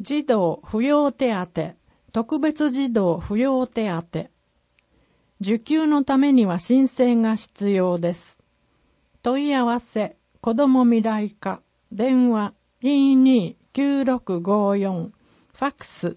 児童扶養手当、特別児童扶養手当。受給のためには申請が必要です。問い合わせ、子ども未来課、電話229654、ファックス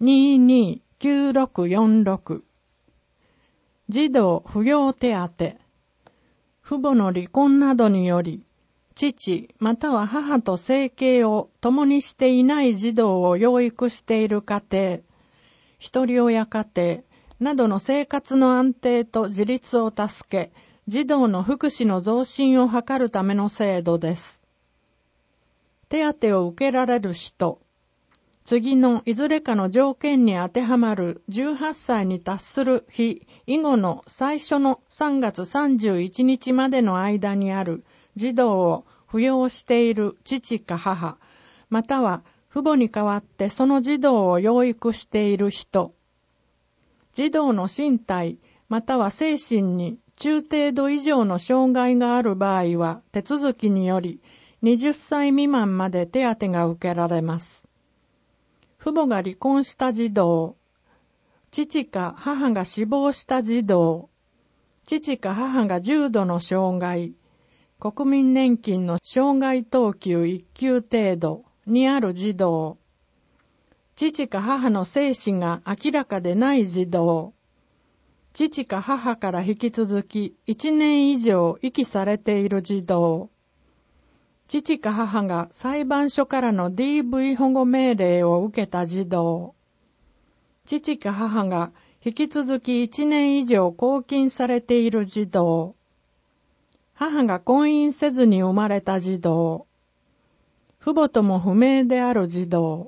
229646。児童扶養手当。父母の離婚などにより、父または母と生計を共にしていない児童を養育している家庭、一人親家庭などの生活の安定と自立を助け、児童の福祉の増進を図るための制度です。手当を受けられる人、次のいずれかの条件に当てはまる18歳に達する日以後の最初の3月31日までの間にある児童を扶養している父か母、または父母に代わってその児童を養育している人、児童の身体または精神に中程度以上の障害がある場合は手続きにより20歳未満まで手当が受けられます。父母が離婚した児童、父か母が死亡した児童、父か母が重度の障害、国民年金の障害等級1級程度にある児童、父か母の生死が明らかでない児童、父か母から引き続き1年以上遺棄されている児童、父か母が裁判所からの DV 保護命令を受けた児童、父か母が引き続き1年以上拘禁されている児童、母が婚姻せずに生まれた児童、父母とも不明である児童、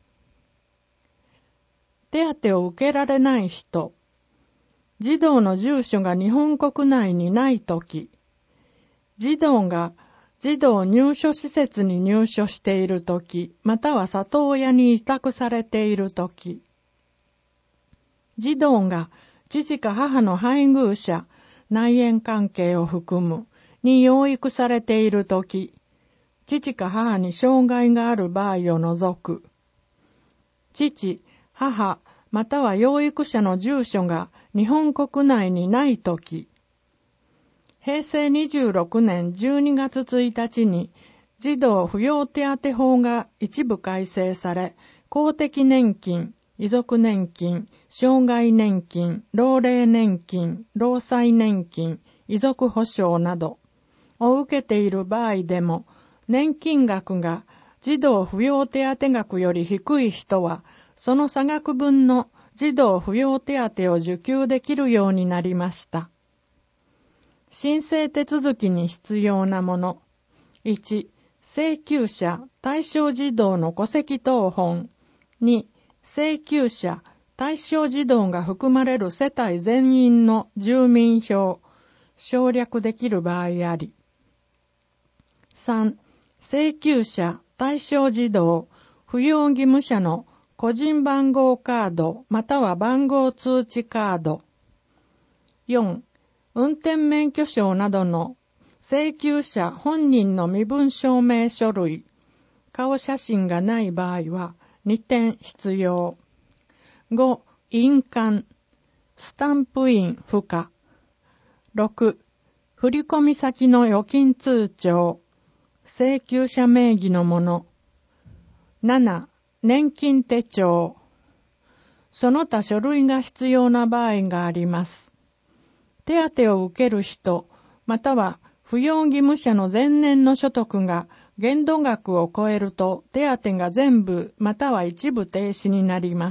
手当を受けられない人、児童の住所が日本国内にないとき、児童が児童入所施設に入所しているとき、または里親に委託されているとき、児童が父か母の配偶者、内縁関係を含むに養育されているとき、父か母に障害がある場合を除く、父、母、または養育者の住所が日本国内にないとき、平成26年12月1日に児童扶養手当法が一部改正され、公的年金、遺族年金、障害年金、老齢年金、労災年金、遺族保障などを受けている場合でも、年金額が児童扶養手当額より低い人は、その差額分の児童扶養手当を受給できるようになりました。申請手続きに必要なもの。1、請求者、対象児童の戸籍謄本。2、請求者、対象児童が含まれる世帯全員の住民票、省略できる場合あり。3、請求者、対象児童、扶養義務者の個人番号カードまたは番号通知カード。4、運転免許証などの請求者本人の身分証明書類、顔写真がない場合は2点必要。5、印鑑、スタンプ印不可。6、振込先の預金通帳、請求者名義のもの。7、年金手帳。その他書類が必要な場合があります。手当を受ける人、または扶養義務者の前年の所得が限度額を超えると手当が全部または一部停止になります。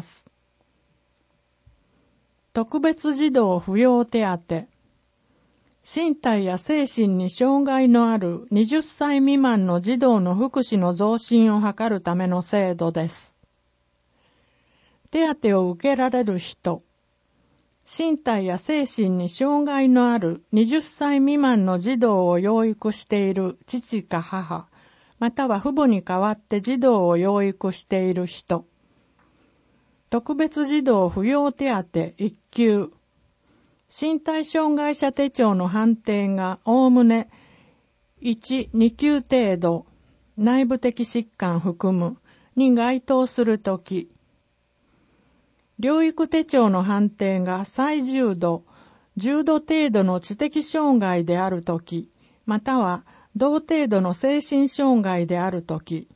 特別児童扶養手当。身体や精神に障害のある20歳未満の児童の福祉の増進を図るための制度です。手当を受けられる人、身体や精神に障害のある20歳未満の児童を養育している父か母、または父母に代わって児童を養育している人。特別児童扶養手当1級。身体障害者手帳の判定がおおむね1、2級程度、内部的疾患含むに該当するとき、療育手帳の判定が最重度、重度程度の知的障害であるとき、または同程度の精神障害であるとき、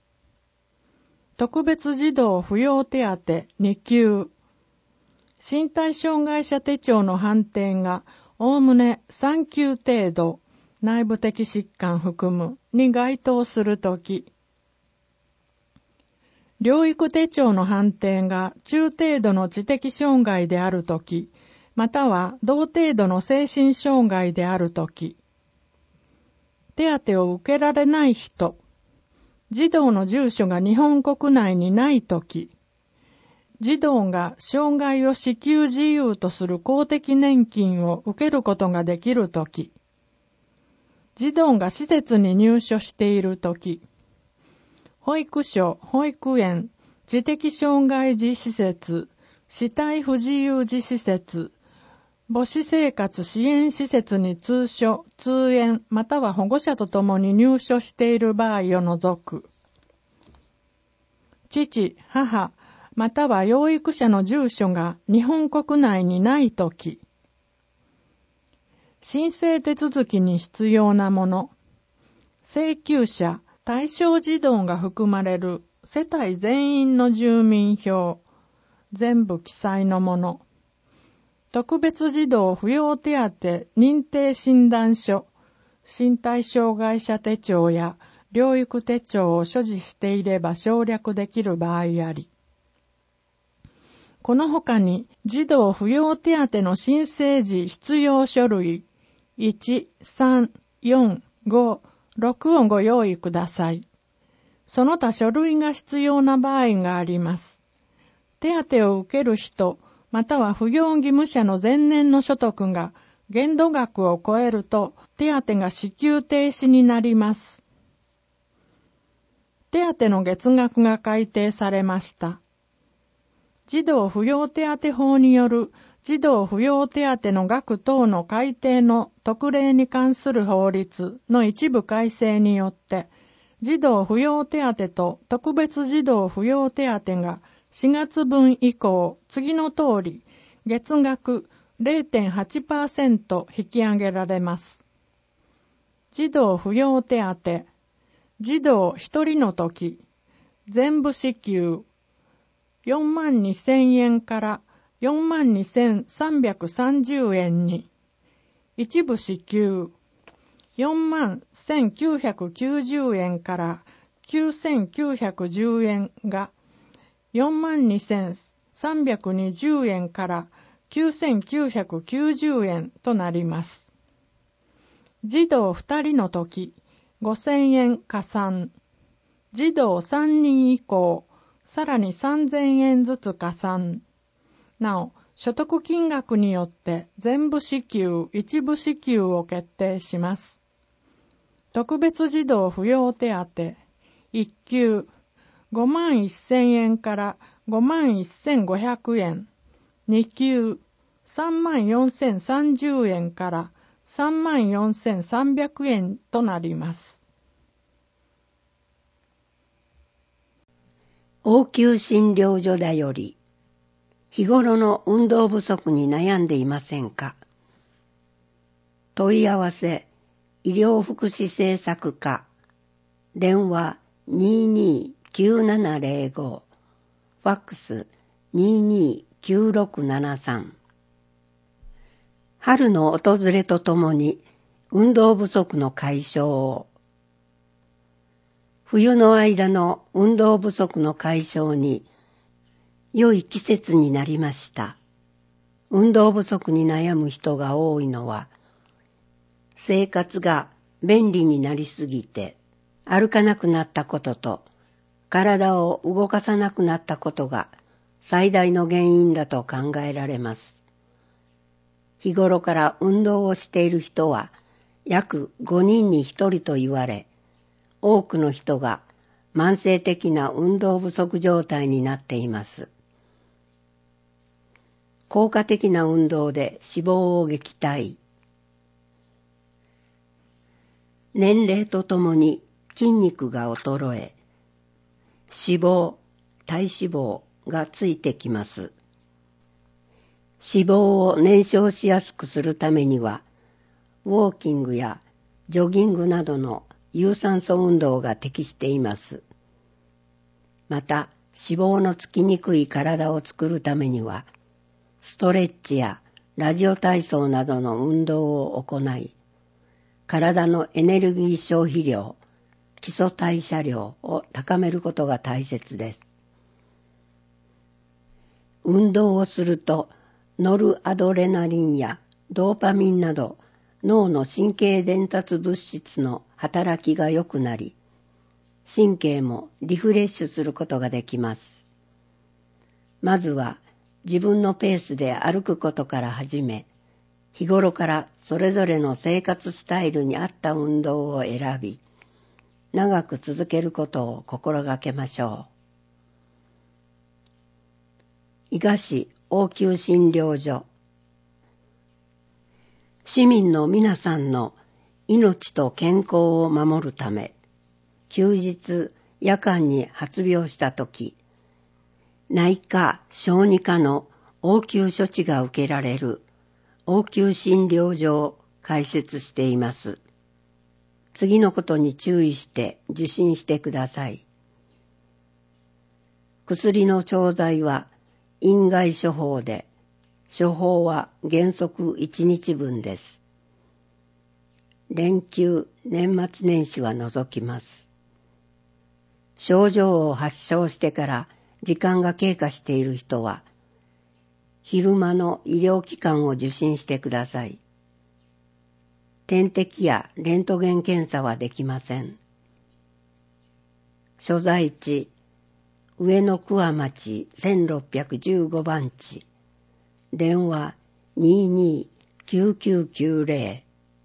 特別児童扶養手当2級、身体障害者手帳の判定がおおむね3級程度、内部的疾患含むに該当するとき、療育手帳の判定が中程度の知的障害であるとき、または同程度の精神障害であるとき、手当を受けられない人、児童の住所が日本国内にないとき、児童が障害を支給自由とする公的年金を受けることができるとき、児童が施設に入所しているとき、保育所、保育園、知的障害児施設、肢体不自由児施設、母子生活支援施設に通所、通園、または保護者と共に入所している場合を除く。父、母、または養育者の住所が日本国内にないとき、申請手続きに必要なもの、請求者、対象児童が含まれる世帯全員の住民票、全部記載のもの、特別児童扶養手当認定診断書、身体障害者手帳や療育手帳を所持していれば省略できる場合あり、この他に児童扶養手当の申請時必要書類1、3、4、5、6をご用意ください。その他書類が必要な場合があります。手当を受ける人、または扶養義務者の前年の所得が限度額を超えると手当が支給停止になります。手当の月額が改定されました。児童扶養手当法による児童扶養手当の額等の改定の特例に関する法律の一部改正によって、児童扶養手当と特別児童扶養手当が4月分以降、次の通り、月額 0.8% 引き上げられます。児童扶養手当、児童1人の時、全部支給、42,000円から42,330円に、一部支給、41,990円から9,910円が、42,320円から9,990円となります。児童2人の時、5,000円加算。児童3人以降、さらに3,000円ずつ加算。なお、所得金額によって全部支給、一部支給を決定します。特別児童扶養手当、1級、51,000円から51,500円。2級、34,030円から34,300円となります。 応急診療所だより、日頃の運動不足に悩んでいませんか？問い合わせ、医療福祉政策課、電話229705、ファックス229673。春の訪れとともに運動不足の解消を。冬の間の運動不足の解消に良い季節になりました。運動不足に悩む人が多いのは、生活が便利になりすぎて歩かなくなったことと、体を動かさなくなったことが最大の原因だと考えられます。日頃から運動をしている人は約5人に1人と言われ、多くの人が慢性的な運動不足状態になっています。効果的な運動で脂肪を撃退。年齢とともに筋肉が衰え、 脂肪、体脂肪がついてきます。脂肪を燃焼しやすくするためには、ウォーキングやジョギングなどの有酸素運動が適しています。また、脂肪のつきにくい体を作るためには、ストレッチやラジオ体操などの運動を行い、体のエネルギー消費量、基礎代謝量を高めることが大切です。運動をすると、ノルアドレナリンやドーパミンなど脳の神経伝達物質の働きが良くなり、神経もリフレッシュすることができます。まずは自分のペースで歩くことから始め、日頃からそれぞれの生活スタイルに合った運動を選び、長く続けることを心がけましょう。伊賀市応急診療所。市民の皆さんの命と健康を守るため、休日夜間に発病したとき、内科・小児科の応急処置が受けられる応急診療所を開設しています。次のことに注意して受診してください。薬の調剤は院外処方で、処方は原則1日分です。連休、年末年始は除きます。症状を発症してから時間が経過している人は、昼間の医療機関を受診してください。点滴やレントゲン検査はできません。所在地、上野桑町1615番地、電話229990、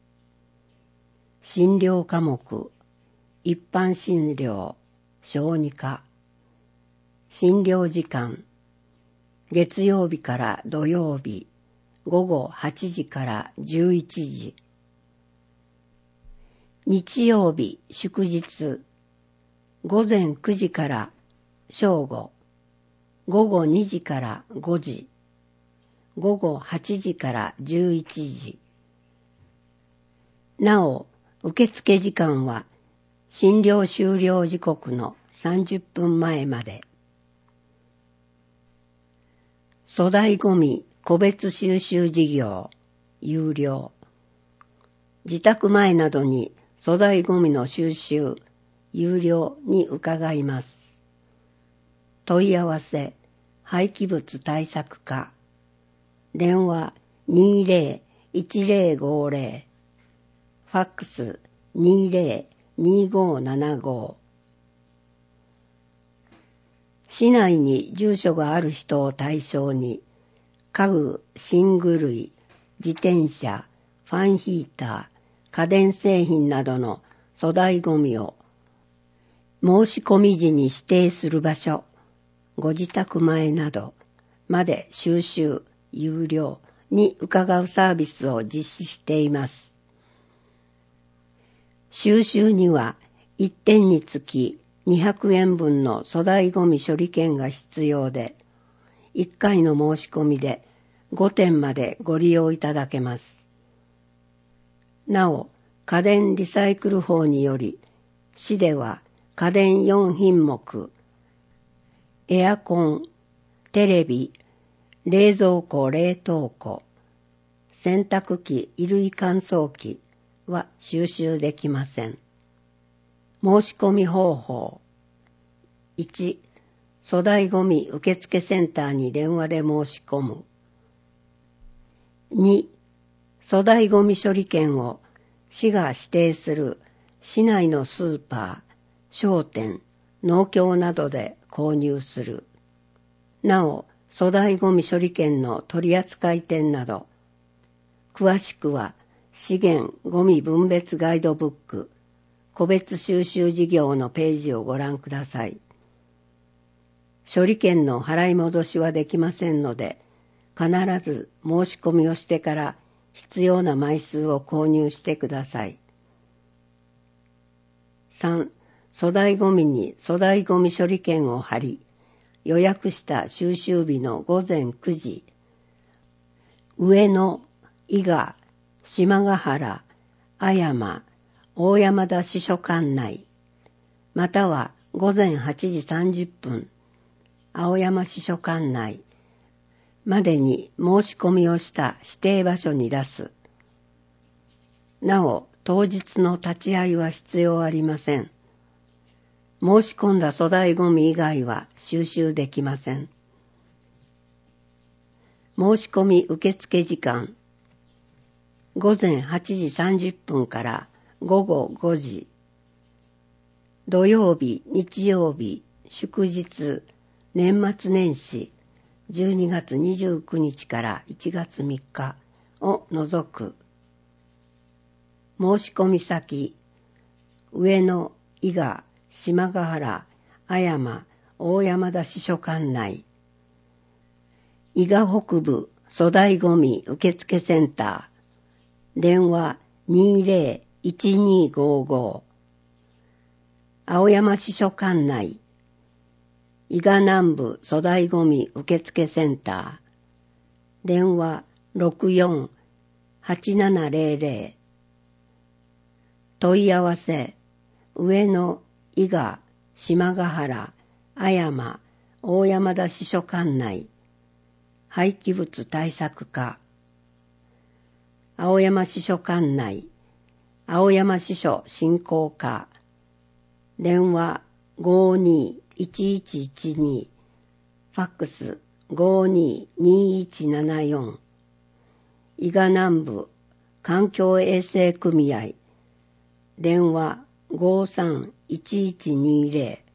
診療科目、一般診療、小児科、診療時間、月曜日から土曜日、午後8時から11時、日曜日、祝日、午前9時から正午、午後2時から5時、午後8時から11時。なお、受付時間は診療終了時刻の30分前まで。粗大ごみ個別収集事業、有料。自宅前などに粗大ごみの収集、有料に伺います。問い合わせ、廃棄物対策課。電話20-1050。ファックス20-2575。市内に住所がある人を対象に、家具、寝具類、自転車、ファンヒーター、家電製品などの粗大ごみを申し込み時に指定する場所、ご自宅前などまで収集、有料に伺うサービスを実施しています。収集には1点につき200円分の粗大ごみ処理券が必要で、1回の申し込みで5点までご利用いただけます。なお、家電リサイクル法により、市では家電4品目、エアコン、テレビ、冷蔵庫、冷凍庫、洗濯機、衣類乾燥機は収集できません。申し込み方法。1、粗大ごみ受付センターに電話で申し込む。2、粗大ごみ処理券を市が指定する市内のスーパー、商店、農協などで購入する。なお、粗大ごみ処理券の取扱店など、詳しくは資源ごみ分別ガイドブック、個別収集事業のページをご覧ください。処理券の払い戻しはできませんので、必ず申し込みをしてから必要な枚数を購入してください。3、 粗大ゴミに粗大ゴミ処理券を貼り、予約した収集日の午前9時、上野、伊賀、島ヶ原、阿山、大山田支所管内、または午前8時30分、青山支所管内までに申し込みをした指定場所に出す。なお、当日の立ち会いは必要ありません。申し込んだ粗大ゴミ以外は収集できません。申し込み受付時間、午前8時30分から午後5時、土曜日、日曜日、祝日、年末年始、12月29日から1月3日を除く。申し込み先、上野、伊賀、島ヶ原、阿山、大山田支所管内。伊賀北部粗大ゴミ受付センター。電話 20-1255。青山支所管内。伊賀南部粗大ゴミ受付センター。電話 64-8700。問い合わせ、上野、伊賀、島ヶ原、阿山、大山田支所管内。廃棄物対策課。青山支所管内。青山支所振興課。電話 52-1112。ファックス 52-2174。伊賀南部環境衛生組合。電話 53-1120。